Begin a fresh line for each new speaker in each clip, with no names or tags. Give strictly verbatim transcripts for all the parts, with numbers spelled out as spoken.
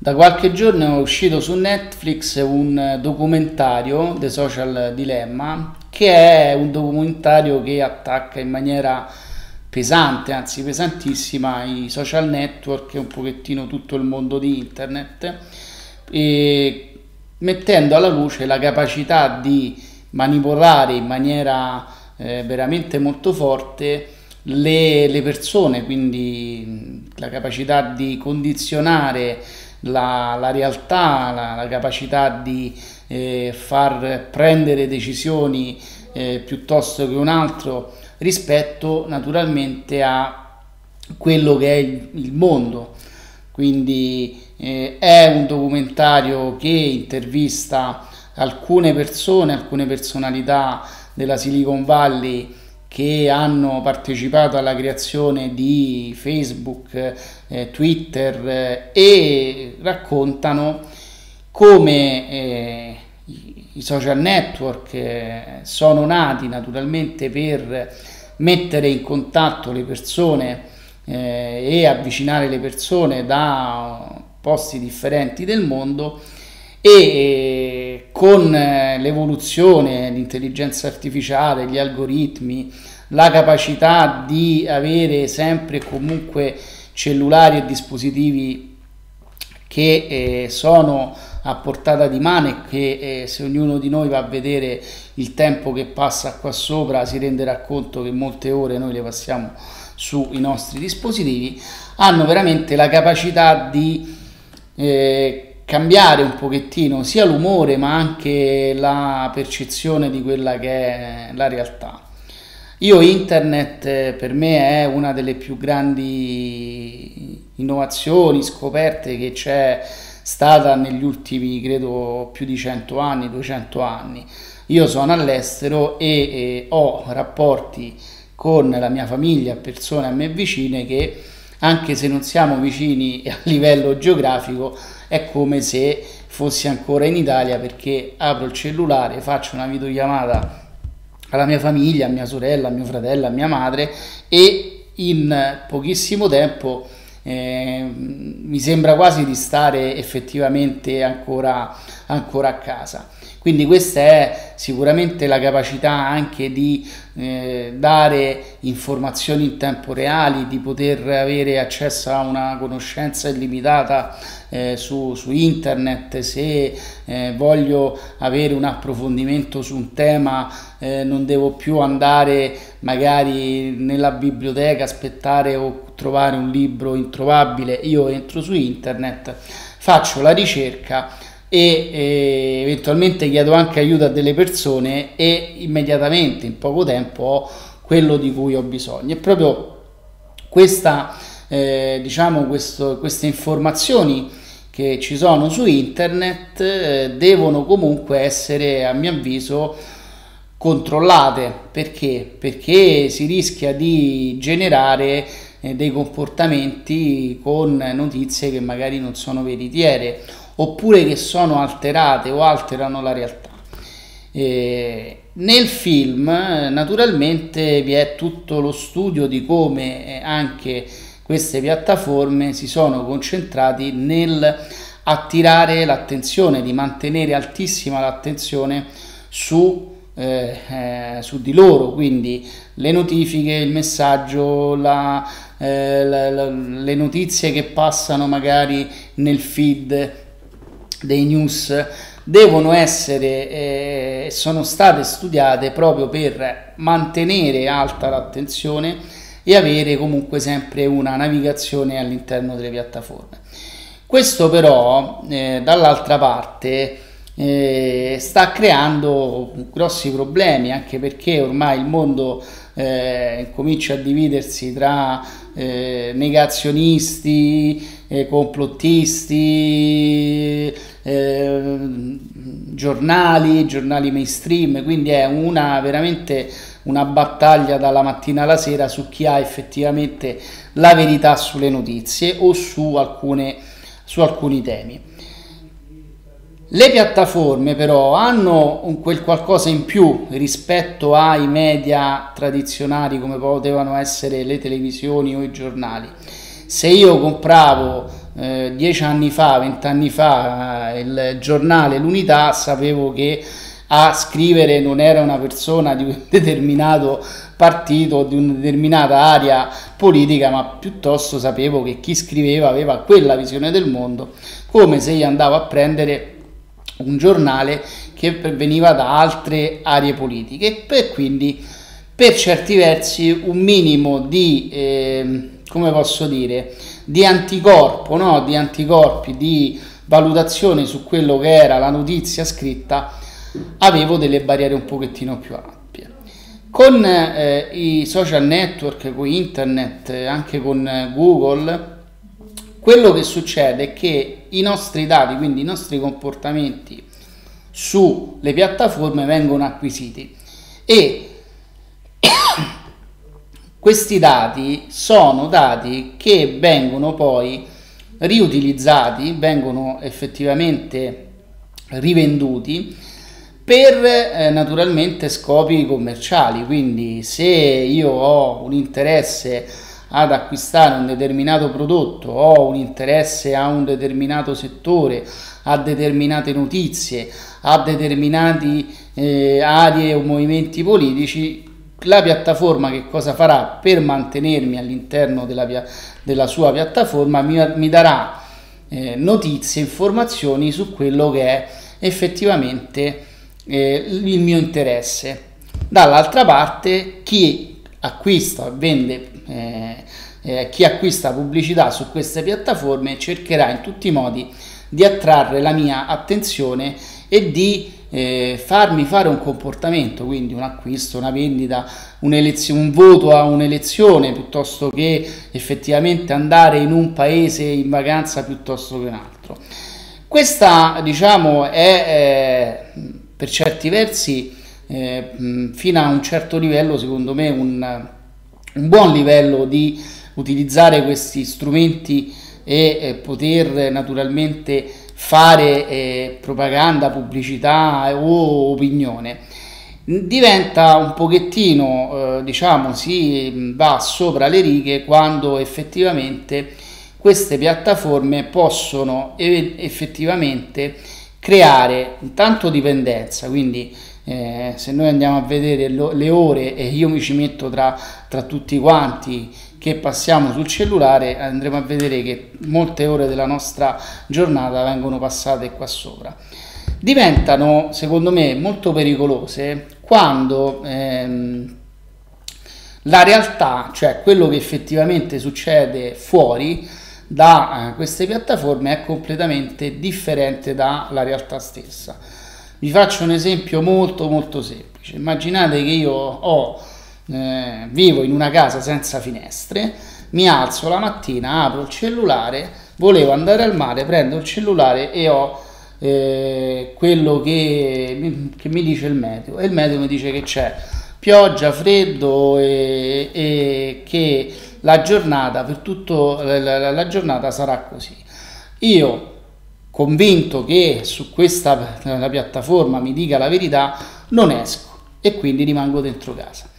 Da qualche giorno è uscito su Netflix un documentario, The Social Dilemma, che è un documentario che attacca in maniera pesante, anzi pesantissima, i social network e un pochettino tutto il mondo di internet, e mettendo alla luce la capacità di manipolare in maniera eh, veramente molto forte le, le persone, quindi la capacità di condizionare la, la realtà, la, la capacità di eh, far prendere decisioni eh, piuttosto che un altro rispetto naturalmente a quello che è il, il mondo. Quindi eh, è un documentario che intervista alcune persone, alcune personalità della Silicon Valley che hanno partecipato alla creazione di Facebook, eh, Twitter, eh, e raccontano come eh, i, i social network eh, sono nati naturalmente per mettere in contatto le persone eh, e avvicinare le persone da posti differenti del mondo, e eh, con eh, l'evoluzione, l'intelligenza artificiale, gli algoritmi, la capacità di avere sempre e comunque cellulari e dispositivi che eh, sono a portata di mano, e che eh, se ognuno di noi va a vedere il tempo che passa qua sopra si renderà conto che molte ore noi le passiamo sui nostri dispositivi, hanno veramente la capacità di eh, cambiare un pochettino sia l'umore ma anche la percezione di quella che è la realtà. Io internet eh, per me è una delle più grandi innovazioni, scoperte che c'è stata negli ultimi, credo, più di cento anni, duecento anni. Io sono all'estero e, e ho rapporti con la mia famiglia, persone a me vicine, che anche se non siamo vicini a livello geografico è come se fossi ancora in Italia, perché apro il cellulare, faccio una videochiamata alla mia famiglia, a mia sorella, a mio fratello, a mia madre, e in pochissimo tempo eh, mi sembra quasi di stare effettivamente ancora, ancora a casa. Quindi questa è sicuramente la capacità anche di eh, dare informazioni in tempo reale, di poter avere accesso a una conoscenza illimitata eh, su, su internet. Se eh, voglio avere un approfondimento su un tema, eh, non devo più andare magari nella biblioteca, aspettare o trovare un libro introvabile. Io entro su internet, faccio la ricerca e eh, eventualmente chiedo anche aiuto a delle persone, e immediatamente in poco tempo ho quello di cui ho bisogno. E proprio questa eh, diciamo questo, queste informazioni che ci sono su internet eh, devono comunque essere, a mio avviso, controllate. Perché? Perché si rischia di generare eh, dei comportamenti con notizie che magari non sono veritiere, oppure che sono alterate o alterano la realtà. Eh, nel film naturalmente vi è tutto lo studio di come anche queste piattaforme si sono concentrati nel attirare l'attenzione, di mantenere altissima l'attenzione su, eh, eh, su di loro, quindi le notifiche, il messaggio, la, eh, la, la, le notizie che passano magari nel feed dei news devono essere e eh, sono state studiate proprio per mantenere alta l'attenzione e avere comunque sempre una navigazione all'interno delle piattaforme. Questo però eh, dall'altra parte eh, sta creando grossi problemi, anche perché ormai il mondo eh, comincia a dividersi tra eh, negazionisti, eh, complottisti, eh, giornali, giornali mainstream, quindi è una veramente una battaglia dalla mattina alla sera su chi ha effettivamente la verità sulle notizie o su alcune, su alcuni temi. Le piattaforme però hanno un quel qualcosa in più rispetto ai media tradizionali come potevano essere le televisioni o i giornali. Se io compravo eh, dieci anni fa, vent'anni fa, eh, il giornale L'Unità, sapevo che a scrivere non era una persona di un determinato partito, di una determinata area politica, ma piuttosto sapevo che chi scriveva aveva quella visione del mondo, come se io andavo a prendere un giornale che veniva da altre aree politiche, e quindi per certi versi un minimo di, eh, come posso dire, di anticorpo, no? Di anticorpi, di valutazione su quello che era la notizia scritta, avevo delle barriere un pochettino più ampie. Con eh, i social network, con internet, anche con Google, quello che succede è che i nostri dati, quindi i nostri comportamenti sulle piattaforme, vengono acquisiti, e questi dati sono dati che vengono poi riutilizzati, vengono effettivamente rivenduti per eh, naturalmente scopi commerciali. Quindi se io ho un interesse ad acquistare un determinato prodotto, ho un interesse a un determinato settore, a determinate notizie, a determinate eh, aree o movimenti politici, la piattaforma che cosa farà? Per mantenermi all'interno della, della sua piattaforma mi, mi darà eh, notizie, informazioni su quello che è effettivamente eh, il mio interesse. Dall'altra parte, chi acquista, vende, eh, eh, chi acquista pubblicità su queste piattaforme cercherà in tutti i modi di attrarre la mia attenzione e di eh, farmi fare un comportamento, quindi un acquisto, una vendita, un'elezione, un voto a un'elezione, piuttosto che effettivamente andare in un paese in vacanza piuttosto che un altro. Questa, diciamo, è eh, per certi versi eh, fino a un certo livello, secondo me, un, un buon livello di utilizzare questi strumenti e eh, poter naturalmente fare eh, propaganda, pubblicità o opinione. Diventa un pochettino, eh, diciamo, si va sopra le righe quando effettivamente queste piattaforme possono effettivamente creare intanto dipendenza, quindi eh, se noi andiamo a vedere lo, le ore, e io mi ci metto tra, tra tutti quanti che passiamo sul cellulare, andremo a vedere che molte ore della nostra giornata vengono passate qua sopra. Diventano, secondo me, molto pericolose quando ehm, la realtà, cioè quello che effettivamente succede fuori da eh, queste piattaforme, è completamente differente dalla realtà stessa. Vi faccio un esempio molto molto semplice. Immaginate che io ho Eh, vivo in una casa senza finestre, mi alzo la mattina, apro il cellulare, volevo andare al mare, prendo il cellulare e ho eh, quello che, che mi dice il meteo, e il meteo mi dice che c'è pioggia, freddo e, e che la giornata per tutto la, la, la giornata sarà così. Io, convinto che su questa la piattaforma mi dica la verità, non esco e quindi rimango dentro casa.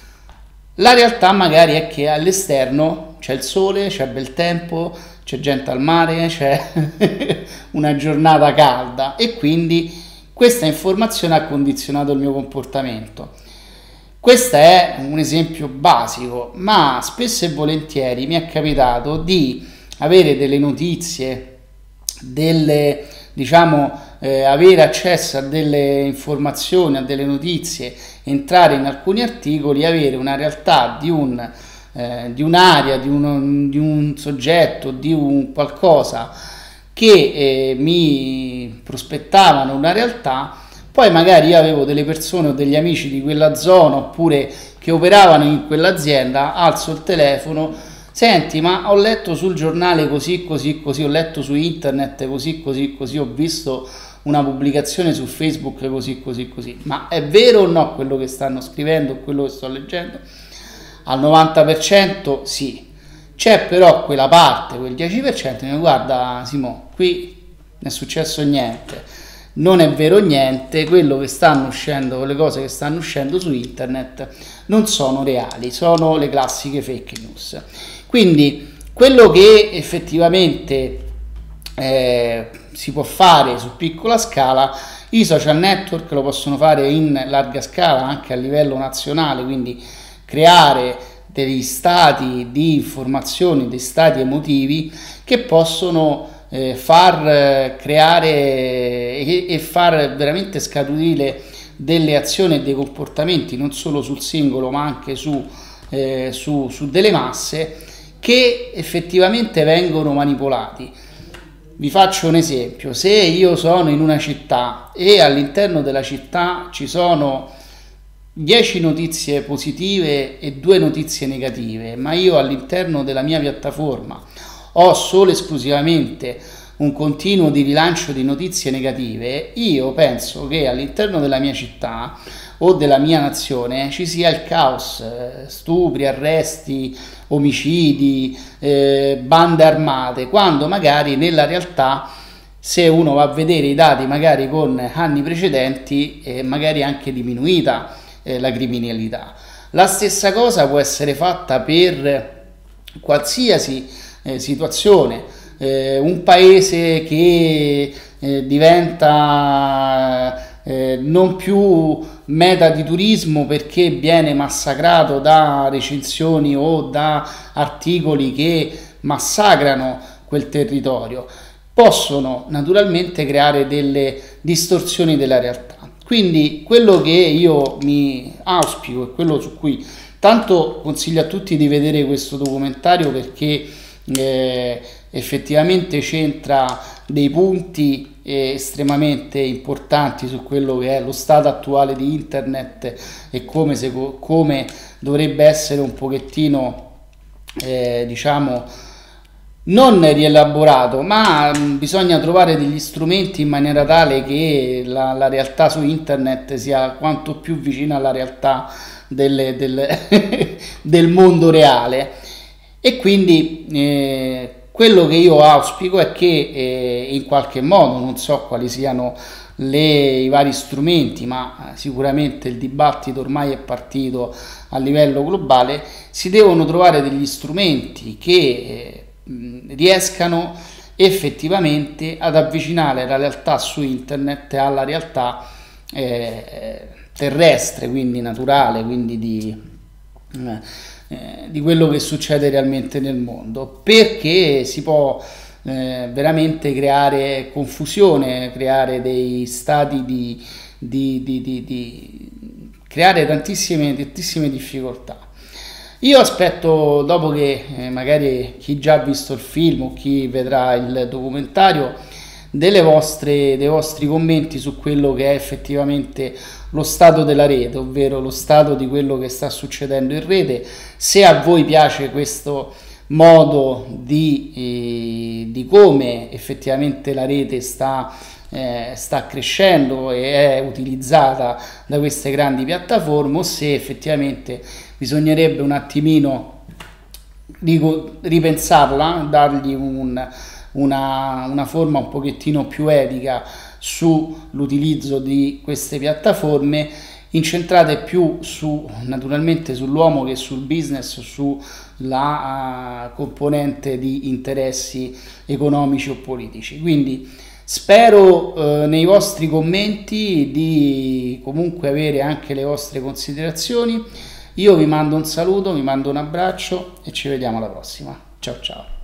La realtà magari è che all'esterno c'è il sole, c'è bel tempo, c'è gente al mare, c'è una giornata calda, e quindi questa informazione ha condizionato il mio comportamento. Questo è un esempio basico, ma spesso e volentieri mi è capitato di avere delle notizie, delle, diciamo, eh, avere accesso a delle informazioni, a delle notizie, entrare in alcuni articoli, avere una realtà di, un, eh, di un'area, di un, di un soggetto, di un qualcosa che eh, mi prospettavano una realtà. Poi magari io avevo delle persone o degli amici di quella zona, oppure che operavano in quell'azienda, alzo il telefono: senti, ma ho letto sul giornale così, così, così, ho letto su internet così, così, così, ho visto una pubblicazione su Facebook così, così, così. Ma è vero o no quello che stanno scrivendo, quello che sto leggendo? Al novanta per cento sì. C'è però quella parte, quel dieci per cento che mi guarda: Simo, qui non è successo niente, non è vero niente, quello che stanno uscendo, le cose che stanno uscendo su internet non sono reali, sono le classiche fake news. Quindi quello che effettivamente eh, si può fare su piccola scala. I social network lo possono fare in larga scala anche a livello nazionale, quindi creare degli stati di informazioni, dei stati emotivi che possono eh, far eh, creare e, e far veramente scaturire delle azioni e dei comportamenti non solo sul singolo ma anche su, eh, su, su delle masse che effettivamente vengono manipolati. Vi faccio un esempio: se io sono in una città e all'interno della città ci sono dieci notizie positive e due notizie negative, ma io all'interno della mia piattaforma ho solo esclusivamente un continuo di rilancio di notizie negative, io penso che all'interno della mia città o della mia nazione ci sia il caos, eh, stupri, arresti, omicidi, eh, bande armate, quando magari nella realtà, se uno va a vedere i dati magari con anni precedenti, è magari anche diminuita eh, la criminalità. La stessa cosa può essere fatta per qualsiasi eh, situazione. Eh, un paese che eh, diventa eh, non più meta di turismo perché viene massacrato da recensioni o da articoli che massacrano quel territorio, possono naturalmente creare delle distorsioni della realtà. Quindi quello che io mi auspico e quello su cui tanto consiglio a tutti di vedere questo documentario, perché eh, effettivamente centra dei punti eh, estremamente importanti su quello che è lo stato attuale di internet e come, se, come dovrebbe essere un pochettino eh, diciamo non rielaborato, ma mh, bisogna trovare degli strumenti in maniera tale che la, la realtà su internet sia quanto più vicina alla realtà delle, delle del mondo reale. E quindi eh, quello che io auspico è che eh, in qualche modo, non so quali siano le, i vari strumenti, ma sicuramente il dibattito ormai è partito a livello globale, si devono trovare degli strumenti che eh, riescano effettivamente ad avvicinare la realtà su internet alla realtà eh, terrestre, quindi naturale, quindi di... Eh, Eh, di quello che succede realmente nel mondo, perché si può eh, veramente creare confusione, creare dei stati di, di, di, di, di creare tantissime, tantissime difficoltà. Io aspetto, dopo che eh, magari chi già ha visto il film o chi vedrà il documentario, delle vostre, dei vostri commenti su quello che è effettivamente lo stato della rete, ovvero lo stato di quello che sta succedendo in rete. Se a voi piace questo modo di, eh, di come effettivamente la rete sta, eh, sta crescendo e è utilizzata da queste grandi piattaforme, o se effettivamente bisognerebbe un attimino ripensarla, dargli un Una, una forma un pochettino più etica sull'utilizzo di queste piattaforme, incentrate più su naturalmente sull'uomo che sul business, sulla uh, componente di interessi economici o politici. Quindi spero uh, nei vostri commenti di comunque avere anche le vostre considerazioni. Io vi mando un saluto, vi mando un abbraccio e ci vediamo alla prossima. Ciao ciao.